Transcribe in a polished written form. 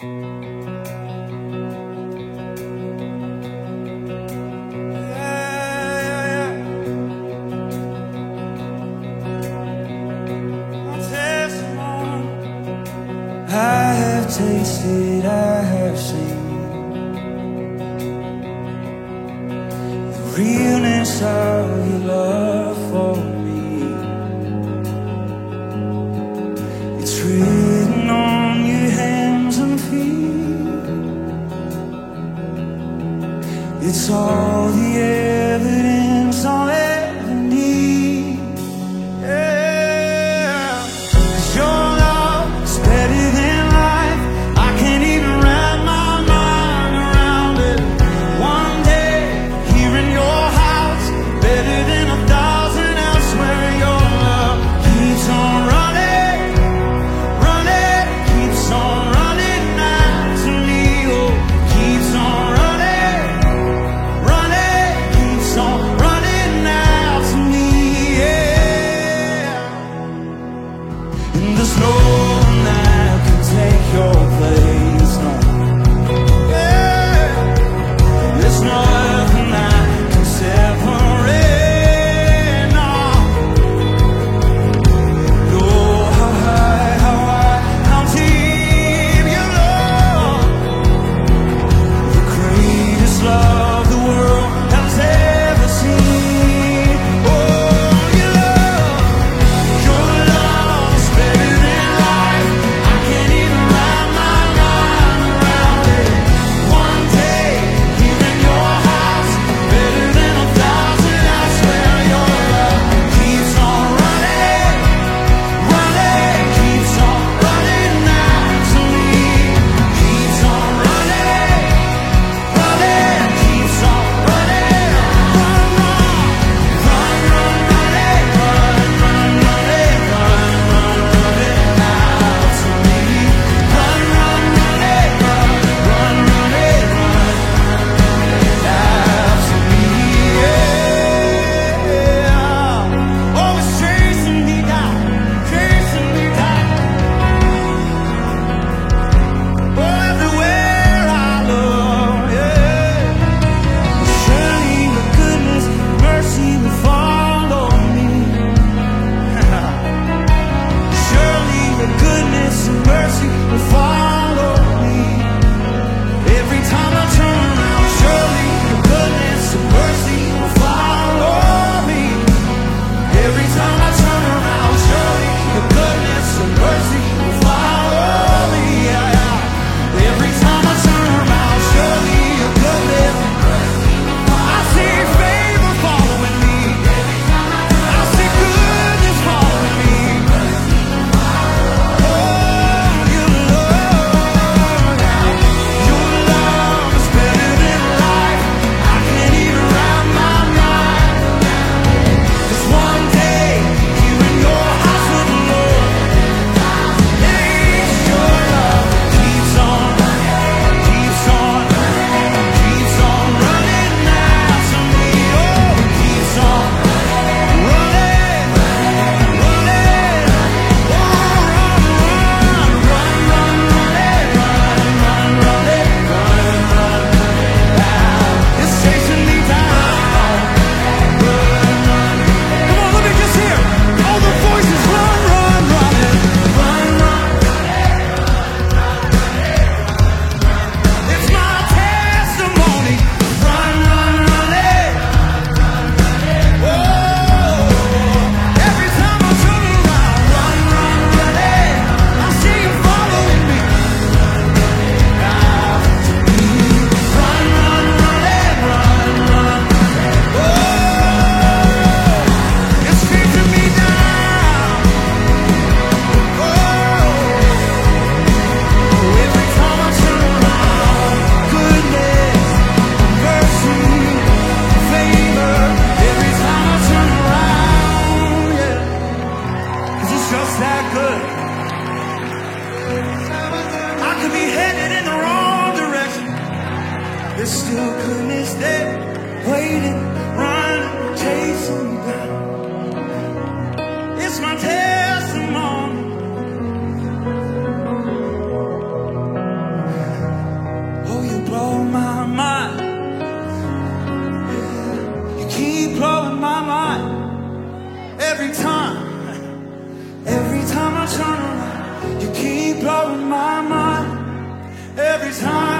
I have tasted, I have seen the realness of your love for me. It's written on your hands and feet. It's all the evidence I'll ever need. Yeah, 'cause your love is better than life. I can't even wrap my mind around it. One day here in your house, better than 1,000 elsewhere. Your love keeps on running, running, keeps on running after me. Oh, keeps on running, running, keeps on running after me. Yeah, and there's no one that can take your place. No, yeah, there's nothing that can separate. No, no, how high, how deep your love, the greatest love the world has ever seen. Oh, your love is better than life. I can't even wrap my mind around it. One day here in your house, better than 1,000 elsewhere. Your love keeps on running, running, keeps on running after me. Keeps on running, running, keeps on running. Run, run, run, run, running, run, run, running, run, run, running after me. Run, run, running, run, run, running, run after me. Yeah, always chasing me down, chasing me down. Oh, everywhere I look, yeah. Surely your goodness, mercy will follow me. Surely your goodness and mercy will follow me. Every time I turn around, surely your goodness and mercy will follow me. Every time I turn around, surely your goodness and mercy will follow me. Yeah, yeah. Every time I turn around, surely your goodness. I see favor following me. I see goodness following me. Oh, your love is better than life. I can't even wrap my mind. 'Cause one day here in your house with the Lord, it's your love keeps on, keeps on, keeps on running after me. Oh, keeps on running, running. Oh, run, run, run, running, run, running, run, run. It's chasing me down. Run, run. Come on, let me just hear all the voices. Run, run, running, run, run. It's my testimony. Run, run, running. Oh, every time I turn around, run, run, running. I see you following me. Run, run, running, run, run. Oh, it's chasing me down. Oh, every time I turn around, goodness, mercy, favor. Every time I turn around, yeah, 'cause it's just that good. I could be headed in the wrong direction. There's still goodness there, waiting, running, chasing me down. It's my testimony. every time